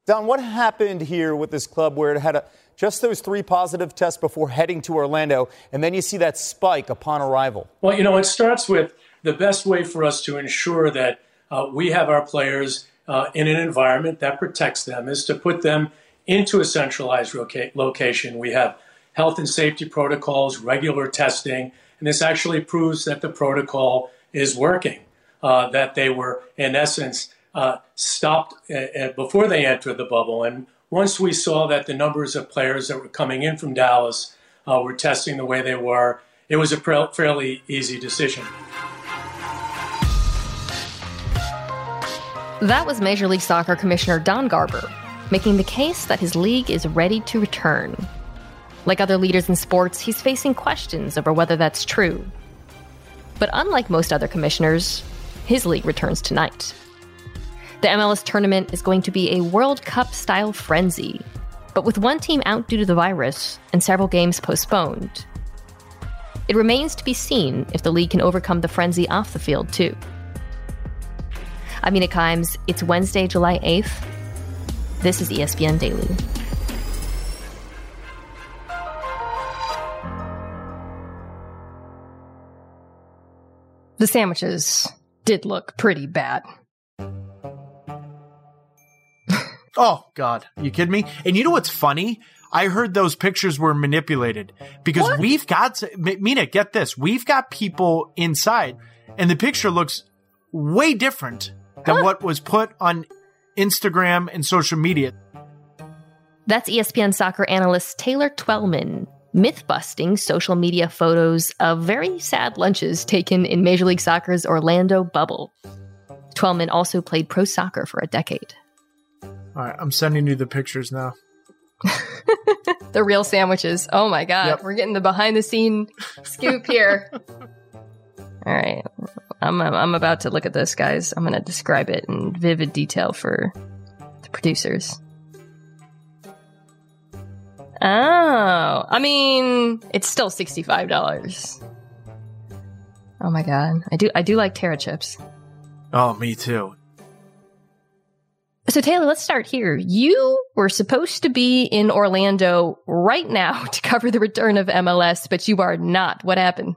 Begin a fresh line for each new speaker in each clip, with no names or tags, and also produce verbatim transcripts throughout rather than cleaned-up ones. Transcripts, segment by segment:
Don, what happened here with this club where it had a, just those three positive tests before heading to Orlando, and then you see that spike upon arrival?
Well, you know, it starts with the best way for us to ensure that uh, we have our players uh, in an environment that protects them is to put them into a centralized loca- location. We have health and safety protocols, regular testing, and this actually proves that the protocol is working, uh, that they were, in essence, uh, stopped uh, before they entered the bubble. And once we saw that the numbers of players that were coming in from Dallas uh, were testing the way they were, it was a pre- fairly easy decision.
That was Major League Soccer Commissioner Don Garber, making the case that his league is ready to return. Like other leaders in sports, he's facing questions over whether that's true. But unlike most other commissioners, his league returns tonight. The M L S tournament is going to be a World Cup-style frenzy, but with one team out due to the virus and several games postponed. It remains to be seen if the league can overcome the frenzy off the field, too. I'm Mina Kimes. It's Wednesday, July eighth. This is E S P N Daily. The sandwiches did look pretty bad.
Oh, God. Are you kidding me? And you know what's funny? I heard those pictures were manipulated because what? we've got, Mina, get this. We've got people inside and the picture looks way different than huh? what was put on Instagram and social media.
That's E S P N soccer analyst Taylor Twellman, myth-busting social media photos of very sad lunches taken in Major League Soccer's Orlando bubble. Twellman also played pro soccer for a decade.
All right, I'm sending you the pictures now.
The real sandwiches. Oh my God, yep. We're getting the behind-the-scene scoop here. All right, I'm I'm about to look at this, guys. I'm going to describe it in vivid detail for the producers. Oh, I mean, it's still sixty-five dollars. Oh my God, I do I do like Terra chips.
Oh, me too.
So Taylor, let's start here. You were supposed to be in Orlando right now to cover the return of M L S, but you are not. What happened?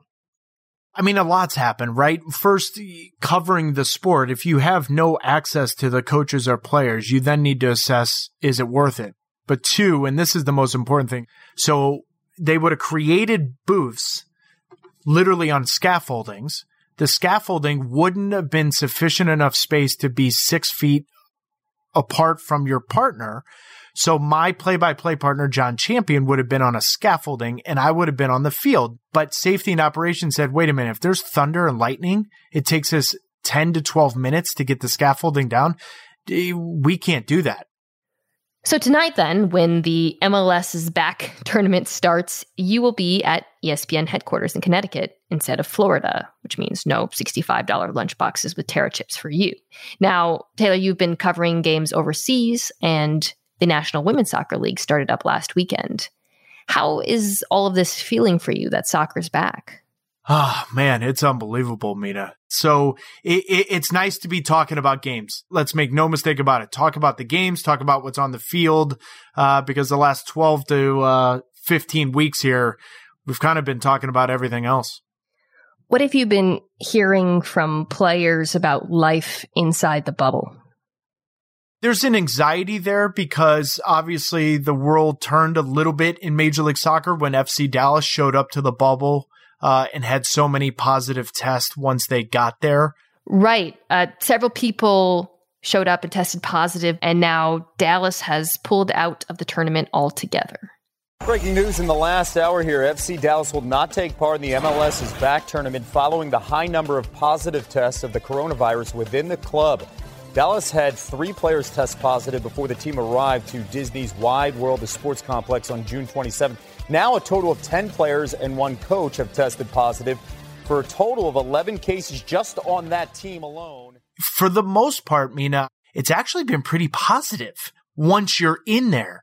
I mean, a lot's happened, right? First, covering the sport. If you have no access to the coaches or players, you then need to assess, is it worth it? But two, and this is the most important thing, so they would have created booths literally on scaffoldings. The scaffolding wouldn't have been sufficient enough space to be six feet apart from your partner. So my play-by-play partner, John Champion, would have been on a scaffolding and I would have been on the field. But safety and operations said, wait a minute, if there's thunder and lightning, it takes us ten to twelve minutes to get the scaffolding down. We can't do that.
So tonight then, when the MLS's back tournament starts, you will be at E S P N headquarters in Connecticut instead of Florida, which means no sixty-five dollars lunch boxes with Terra chips for you. Now, Taylor, you've been covering games overseas, and the National Women's Soccer League started up last weekend. How is all of this feeling for you that soccer's back?
Oh, man, it's unbelievable, Mina. So it, it, it's nice to be talking about games. Let's make no mistake about it. Talk about the games, talk about what's on the field, uh, because the last twelve to fifteen weeks here, we've kind of been talking about everything else.
What have you been hearing from players about life inside the bubble?
There's an anxiety there because obviously the world turned a little bit in Major League Soccer when F C Dallas showed up to the bubble uh, and had so many positive tests once they got there.
Right. Uh, several people showed up and tested positive, and now Dallas has pulled out of the tournament altogether.
Breaking news in the last hour here. F C Dallas will not take part in the MLS's back tournament following the high number of positive tests of the coronavirus within the club. Dallas had three players test positive before the team arrived to Disney's Wide World of Sports complex on June twenty-seventh. Now a total of ten players and one coach have tested positive for a total of eleven cases just on that team alone.
For the most part, Mina, it's actually been pretty positive once you're in there.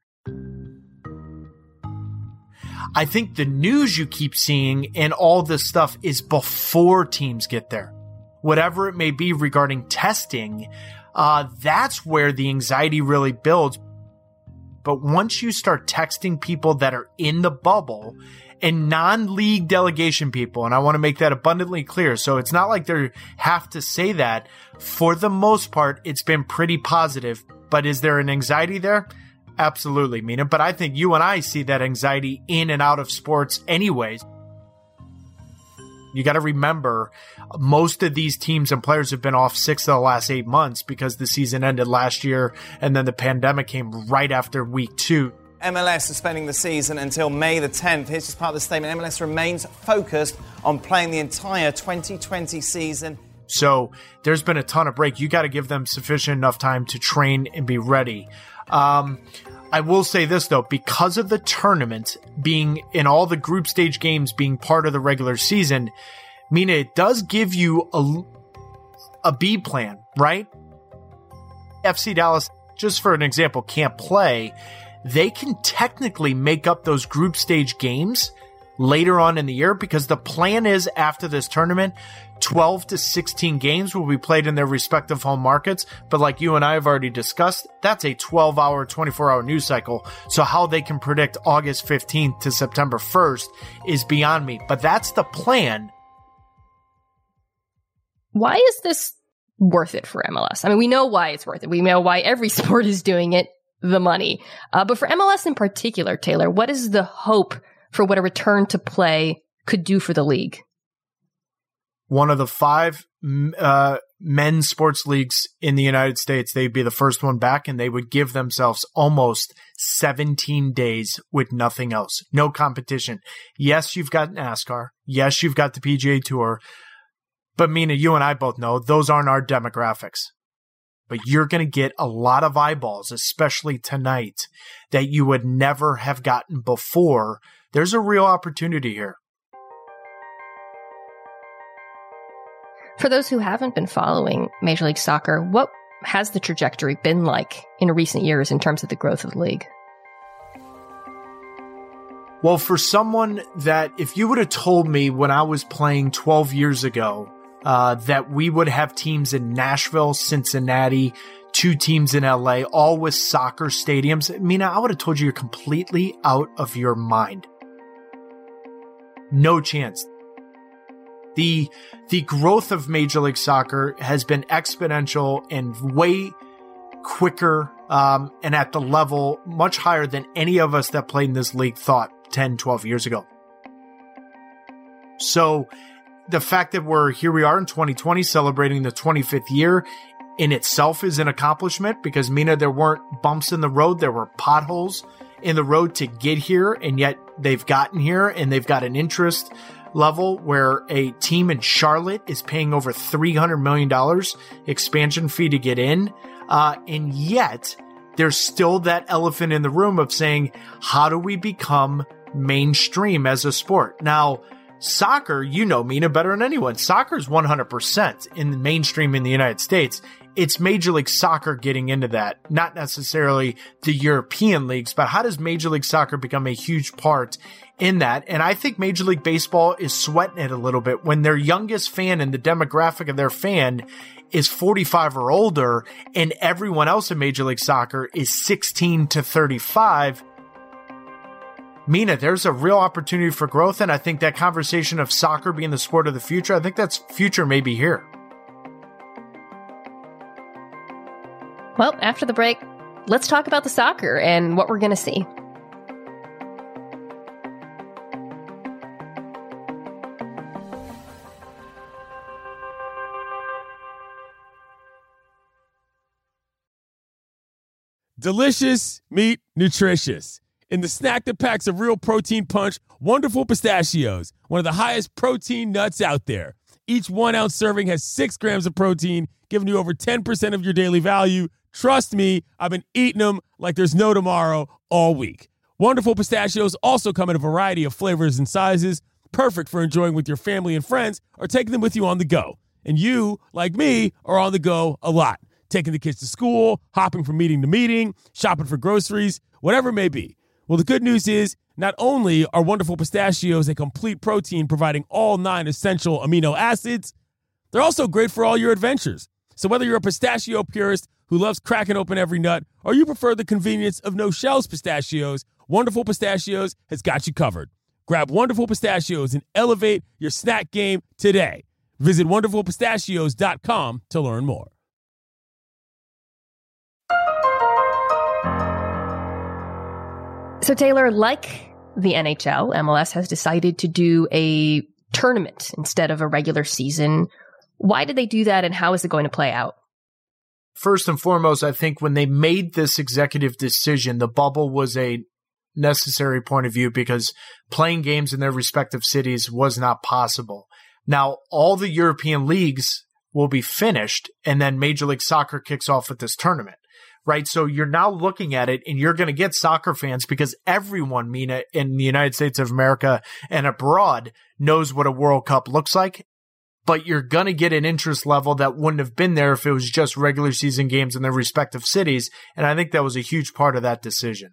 I think the news you keep seeing and all this stuff is before teams get there. Whatever it may be regarding testing, uh, that's where the anxiety really builds. But once you start texting people that are in the bubble and non-league delegation people, and I want to make that abundantly clear, so it's not like they have to say that. For the most part, it's been pretty positive. But is there an anxiety there? Absolutely, Mina. But I think you and I see that anxiety in and out of sports anyways. You got to remember, most of these teams and players have been off six of the last eight months because the season ended last year and then the pandemic came right after week two.
M L S suspending the season until May the tenth. Here's just part of the statement. M L S remains focused on playing the entire twenty twenty season.
So there's been a ton of break. You got to give them sufficient enough time to train and be ready. Um, I will say this, though, because of the tournament being in all the group stage games being part of the regular season, Mina, it does give you a, a B plan, right? F C Dallas, just for an example, can't play. They can technically make up those group stage games later on in the year because the plan is after this tournament, twelve to sixteen games will be played in their respective home markets. But like you and I have already discussed, that's a twelve hour, twenty-four hour news cycle. So how they can predict August fifteenth to September first is beyond me. But that's the plan.
Why is this worth it for M L S? I mean, we know why it's worth it. We know why every sport is doing it, the money. Uh, but for M L S in particular, Taylor, what is the hope for what a return to play could do for the league?
One of the five uh, men's sports leagues in the United States, they'd be the first one back, and they would give themselves almost seventeen days with nothing else. No competition. Yes, you've got NASCAR. Yes, you've got the P G A Tour. But Mina, you and I both know those aren't our demographics. But you're going to get a lot of eyeballs, especially tonight, that you would never have gotten before. There's a real opportunity here.
For those who haven't been following Major League Soccer, what has the trajectory been like in recent years in terms of the growth of the league?
Well, for someone that, if you would have told me when I was playing twelve years ago, uh, that we would have teams in Nashville, Cincinnati, two teams in L A, all with soccer stadiums, Mina, I would have told you you're completely out of your mind. No chance. The the growth of Major League Soccer has been exponential and way quicker um, and at the level much higher than any of us that played in this league thought ten, twelve years ago. So the fact that we're here we are in twenty twenty celebrating the twenty-fifth year in itself is an accomplishment because, Mina, there weren't bumps in the road. There were potholes in the road to get here, and yet they've gotten here and they've got an interest level where a team in Charlotte is paying over three hundred million dollars expansion fee to get in. Uh, and yet there's still that elephant in the room of saying, how do we become mainstream as a sport? Now, soccer, you know, Mina, better than anyone. Soccer is one hundred percent in the mainstream in the United States. It's Major League Soccer getting into that, not necessarily the European leagues, but how does Major League Soccer become a huge part in that? And I think Major League Baseball is sweating it a little bit when their youngest fan and the demographic of their fan is forty-five or older, and everyone else in Major League Soccer is sixteen to thirty-five. Mina, there's a real opportunity for growth, and I think that conversation of soccer being the sport of the future, I think that's future may be here.
Well, after the break, let's talk about the soccer and what we're going to see.
Delicious meat, nutritious. In the snack that packs a real protein punch, Wonderful Pistachios, one of the highest protein nuts out there. Each one-ounce serving has six grams of protein, giving you over ten percent of your daily value. Trust me, I've been eating them like there's no tomorrow all week. Wonderful Pistachios also come in a variety of flavors and sizes, perfect for enjoying with your family and friends or taking them with you on the go. And you, like me, are on the go a lot. Taking the kids to school, hopping from meeting to meeting, shopping for groceries, whatever it may be. Well, the good news is not only are Wonderful Pistachios a complete protein providing all nine essential amino acids, they're also great for all your adventures. So whether you're a pistachio purist who loves cracking open every nut, or you prefer the convenience of no-shells pistachios, Wonderful Pistachios has got you covered. Grab Wonderful Pistachios and elevate your snack game today. Visit wonderful pistachios dot com to learn more.
So, Taylor, like the N H L, M L S has decided to do a tournament instead of a regular season. Why did they do that, and how is it going to play out?
First and foremost, I think when they made this executive decision, the bubble was a necessary point of view because playing games in their respective cities was not possible. Now, all the European leagues will be finished, and then Major League Soccer kicks off with this tournament, right? So you're now looking at it, and you're going to get soccer fans because everyone, Mina, in the United States of America and abroad knows what a World Cup looks like. But you're going to get an interest level that wouldn't have been there if it was just regular season games in their respective cities. And I think that was a huge part of that decision.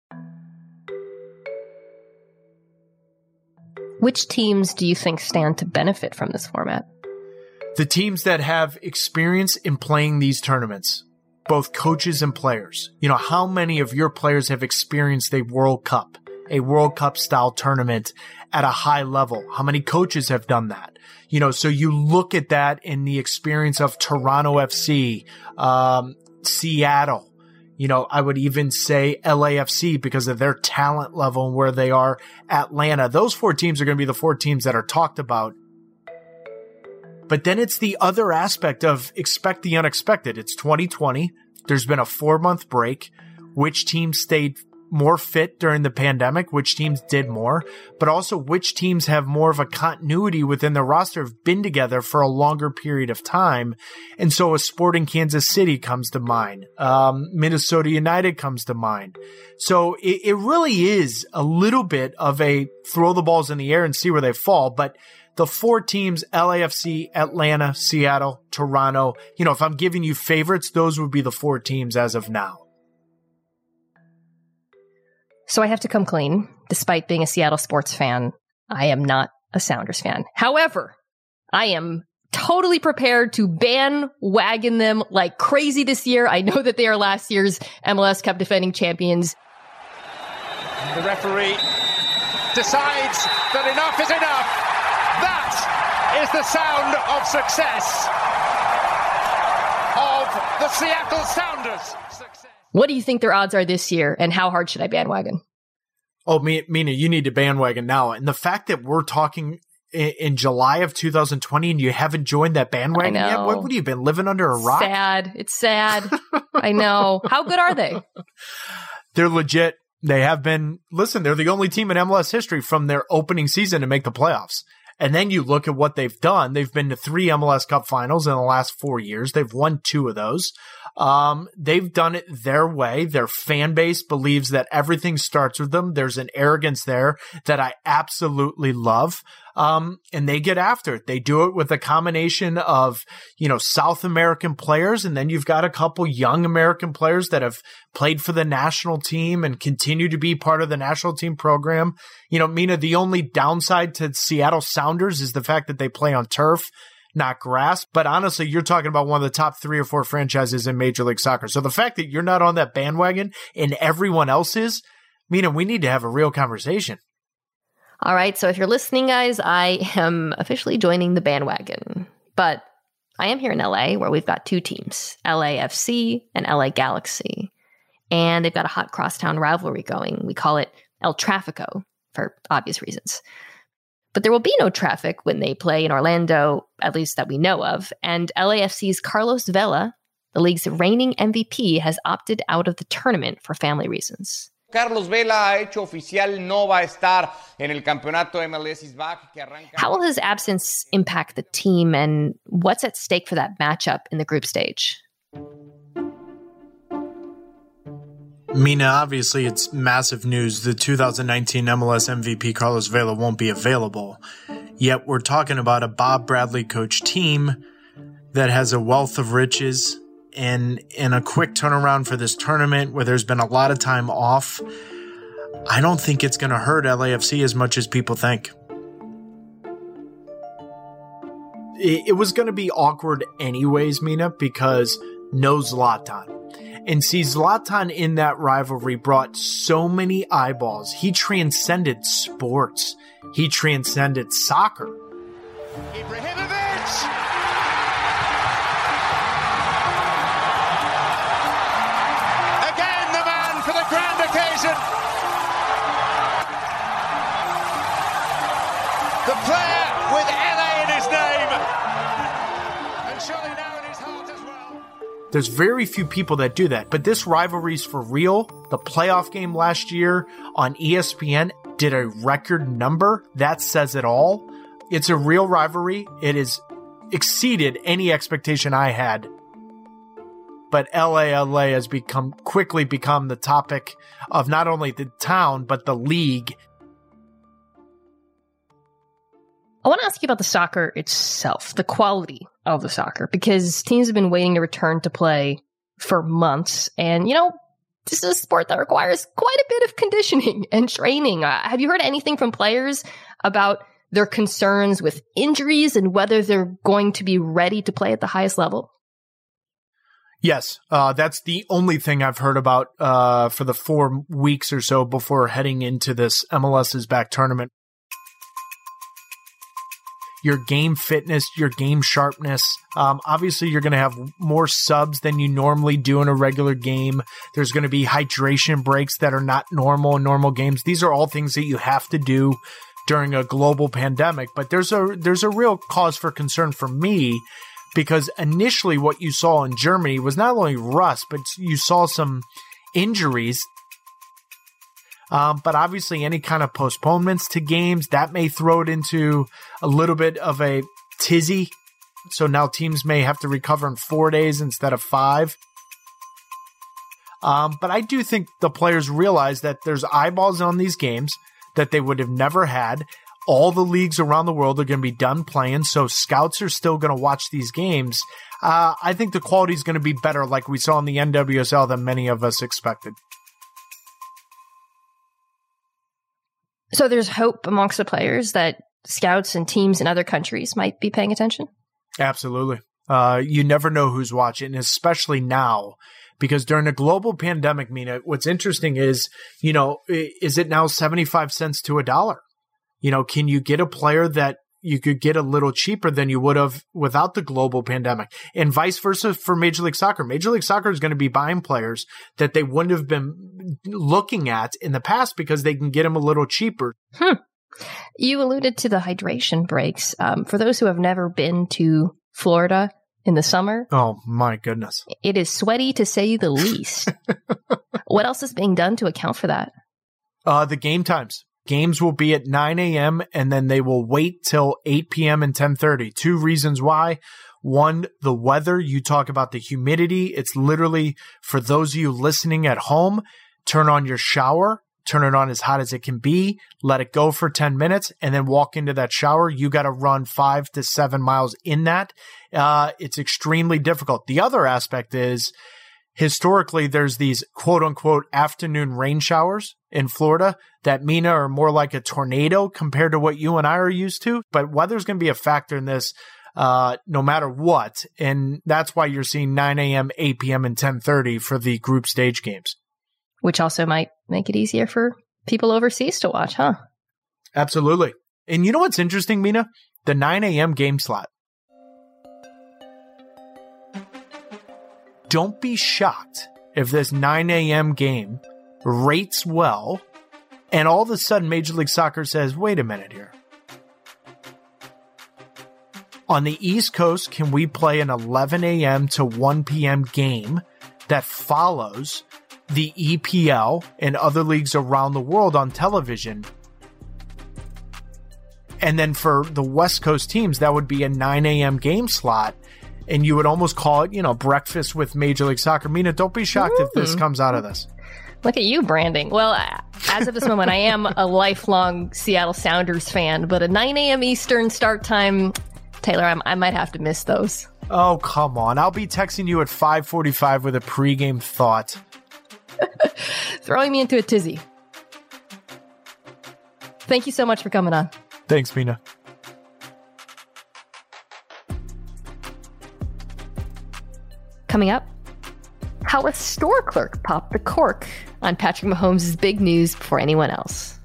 Which teams do you think stand to benefit from this format?
The teams that have experience in playing these tournaments, both coaches and players. You know, how many of your players have experienced a World Cup, a World Cup style tournament at a high level? How many coaches have done that? You know, so you look at that in the experience of Toronto F C, um, Seattle, you know, I would even say L A F C because of their talent level and where they are, Atlanta. Those four teams are going to be the four teams that are talked about. But then it's the other aspect of expect the unexpected. It's twenty twenty. There's been a four-month break. Which teams stayed more fit during the pandemic, which teams did more, but also which teams have more of a continuity within the roster, have been together for a longer period of time. And so a Sporting Kansas City comes to mind. Um, Minnesota United comes to mind. So it, it really is a little bit of a throw the balls in the air and see where they fall. But the four teams, L A F C, Atlanta, Seattle, Toronto, you know, if I'm giving you favorites, those would be the four teams as of now.
So I have to come clean. Despite being a Seattle sports fan, I am not a Sounders fan. However, I am totally prepared to bandwagon them like crazy this year. I know that they are last year's M L S Cup defending champions.
The referee decides that enough is enough. That is the sound of success of the Seattle Sounders. Success.
What do you think their odds are this year, and how hard should I bandwagon?
Oh, Mina, you need to bandwagon now. And the fact that we're talking in, in July of two thousand twenty and you haven't joined that bandwagon yet, what would you have been living under a rock?
Sad. It's sad. I know. How good are they?
They're legit. They have been, listen, they're the only team in M L S history from their opening season to make the playoffs. And then you look at what they've done. They've been to three M L S Cup finals in the last four years. They've won two of those. Um, they've done it their way. Their fan base believes that everything starts with them. There's an arrogance there that I absolutely love. Um, and they get after it. They do it with a combination of, you know, South American players. And then you've got a couple young American players that have played for the national team and continue to be part of the national team program. You know, Mina, the only downside to Seattle Sounders is the fact that they play on turf, not grass. But honestly, you're talking about one of the top three or four franchises in Major League Soccer. So the fact that you're not on that bandwagon and everyone else is, Mina, we need to have a real conversation.
All right, so if you're listening, guys, I am officially joining the bandwagon. But I am here in L A, where we've got two teams, L A F C and L A Galaxy. And they've got a hot crosstown rivalry going. We call it El Trafico, for obvious reasons. But there will be no traffic when they play in Orlando, at least that we know of. And L A F C's Carlos Vela, the league's reigning M V P, has opted out of the tournament for family reasons.
Carlos Vela ha hecho oficial no va a estar en el campeonato M L S I S B A C que arranca.
How will his absence impact the team, and what's at stake for that matchup in the group stage?
Mina, obviously it's massive news. The two thousand nineteen M L S M V P Carlos Vela won't be available. Yet we're talking about a Bob Bradley coach team that has a wealth of riches. And in a quick turnaround for this tournament where there's been a lot of time off, I don't think it's going to hurt L A F C as much as people think. it, it was going to be awkward anyways, Mina, because no Zlatan. And see, Zlatan in that rivalry brought so many eyeballs. He transcended sports. He transcended soccer.
Ibrahimovic! Again, the man for the grand occasion. The player with L A in his name. And surely now in his heart as well.
There's very few people that do that, but this rivalry's for real. The playoff game last year on E S P N did a record number. That says it all. It's a real rivalry. It has exceeded any expectation I had. But L A L A has become quickly become the topic of not only the town, but the league.
I want to ask you about the soccer itself, the quality of the soccer, because teams have been waiting to return to play for months. And, you know, this is a sport that requires quite a bit of conditioning and training. Uh, have you heard anything from players about their concerns with injuries and whether they're going to be ready to play at the highest level?
Yes, uh, that's the only thing I've heard about uh, for the four weeks or so before heading into this M L S is Back tournament. Your game fitness, your game sharpness. Um, obviously, you're going to have more subs than you normally do in a regular game. There's going to be hydration breaks that are not normal in normal games. These are all things that you have to do during a global pandemic. But there's a there's a real cause for concern for me, because initially what you saw in Germany was not only rust, but you saw some injuries. Um, but obviously any kind of postponements to games, that may throw it into a little bit of a tizzy. So now teams may have to recover in four days instead of five. Um, but I do think the players realize that there's eyeballs on these games that they would have never had. All the leagues around the world are going to be done playing, so scouts are still going to watch these games. Uh, I think the quality is going to be better, like we saw in the N W S L, than many of us expected.
So there's hope amongst the players that scouts and teams in other countries might be paying attention?
Absolutely. Uh, you never know who's watching, especially now, because during a global pandemic, Mina, what's interesting is, you know, is it now seventy-five cents to a dollar? You know, can you get a player that you could get a little cheaper than you would have without the global pandemic? And vice versa for Major League Soccer. Major League Soccer is going to be buying players that they wouldn't have been looking at in the past because they can get them a little cheaper.
Hmm. You alluded to the hydration breaks. Um, for those who have never been to Florida in the summer.
Oh, my goodness.
It is sweaty to say the least. What else is being done to account for that?
Uh, the game times. Games will be at nine a.m. and then they will wait till eight p.m. and ten thirty. Two reasons why. One, the weather. You talk about the humidity. It's literally, for those of you listening at home, turn on your shower, turn it on as hot as it can be, let it go for ten minutes, and then walk into that shower. You got to run five to seven miles in that. Uh, it's extremely difficult. The other aspect is, historically, there's these quote-unquote afternoon rain showers in Florida that, Mina, are more like a tornado compared to what you and I are used to. But weather's going to be a factor in this uh, no matter what. And that's why you're seeing nine a.m., eight p.m., and ten thirty for the group stage games.
Which also might make it easier for people overseas to watch, huh?
Absolutely. And you know what's interesting, Mina? The nine a.m. game slot. Don't be shocked if this nine a.m. game rates well, and all of a sudden Major League Soccer says, wait a minute here. On the East Coast, can we play an eleven a.m. to one p.m. game that follows the E P L and other leagues around the world on television? And then for the West Coast teams, that would be a nine a.m. game slot. And you would almost call it, you know, breakfast with Major League Soccer. Mina, don't be shocked mm. if this comes out of this.
Look at you branding. Well, as of this moment, I am a lifelong Seattle Sounders fan, but a nine a.m. Eastern start time, Taylor, I'm, I might have to miss those.
Oh, come on. I'll be texting you at five forty-five with a pregame thought.
Throwing me into a tizzy. Thank you so much for coming on.
Thanks, Mina.
Coming up, how a store clerk popped the cork on Patrick Mahomes' big news before anyone else.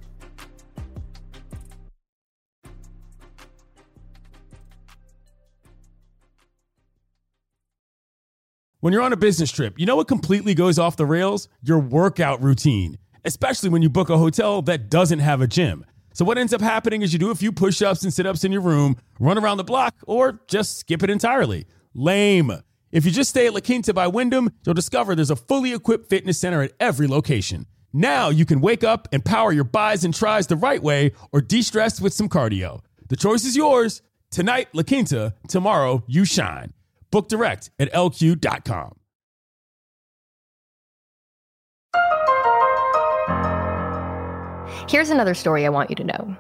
When you're on a business trip, you know what completely goes off the rails? Your workout routine, especially when you book a hotel that doesn't have a gym. So what ends up happening is you do a few push-ups and sit-ups in your room, run around the block, or just skip it entirely. Lame. If you just stay at La Quinta by Wyndham, you'll discover there's a fully equipped fitness center at every location. Now you can wake up and power your buys and tries the right way or de-stress with some cardio. The choice is yours. Tonight, La Quinta. Tomorrow, you shine. Book direct at L Q dot com.
Here's another story I want you to know.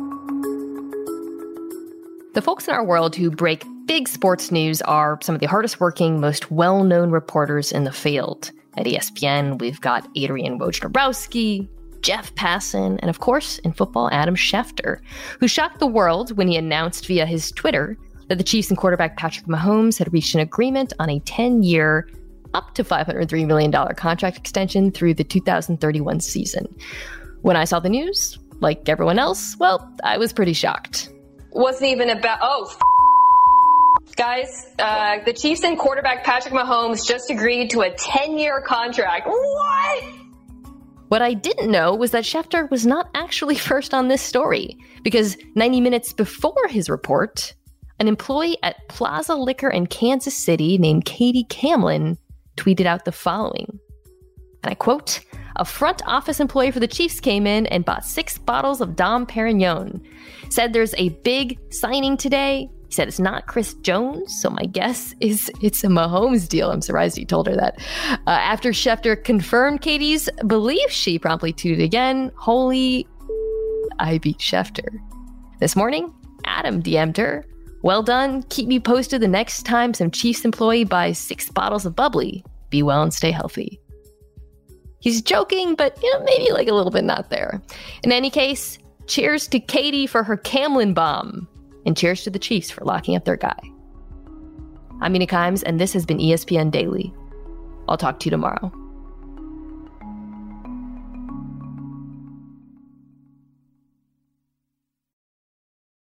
The folks in our world who break big sports news are some of the hardest working, most well-known reporters in the field. At E S P N, we've got Adrian Wojnarowski, Jeff Passan, and of course, in football, Adam Schefter, who shocked the world when he announced via his Twitter that the Chiefs and quarterback Patrick Mahomes had reached an agreement on a ten-year, up to five hundred three million dollars contract extension through the two thousand thirty-one season. When I saw the news, like everyone else, well, I was pretty shocked.
Wasn't even about, oh, f- guys, uh, the Chiefs and quarterback Patrick Mahomes just agreed to a ten-year contract. What?
What I didn't know was that Schefter was not actually first on this story, because ninety minutes before his report, an employee at Plaza Liquor in Kansas City named Katie Camlin tweeted out the following, and I quote, "A front office employee for the Chiefs came in and bought six bottles of Dom Perignon. Said there's a big signing today. He said it's not Chris Jones, so my guess is it's a Mahomes deal." I'm surprised he told her that. Uh, after Schefter confirmed Katie's belief, she promptly tweeted again, "Holy, I beat Schefter." This morning, Adam D M'd her, "Well done. Keep me posted the next time some Chiefs employee buys six bottles of bubbly. Be well and stay healthy." He's joking, but you know, maybe like a little bit not there. In any case, cheers to Katie for her Camlin bomb, and cheers to the Chiefs for locking up their guy. I'm Mina Kimes, and this has been E S P N Daily. I'll talk to you tomorrow.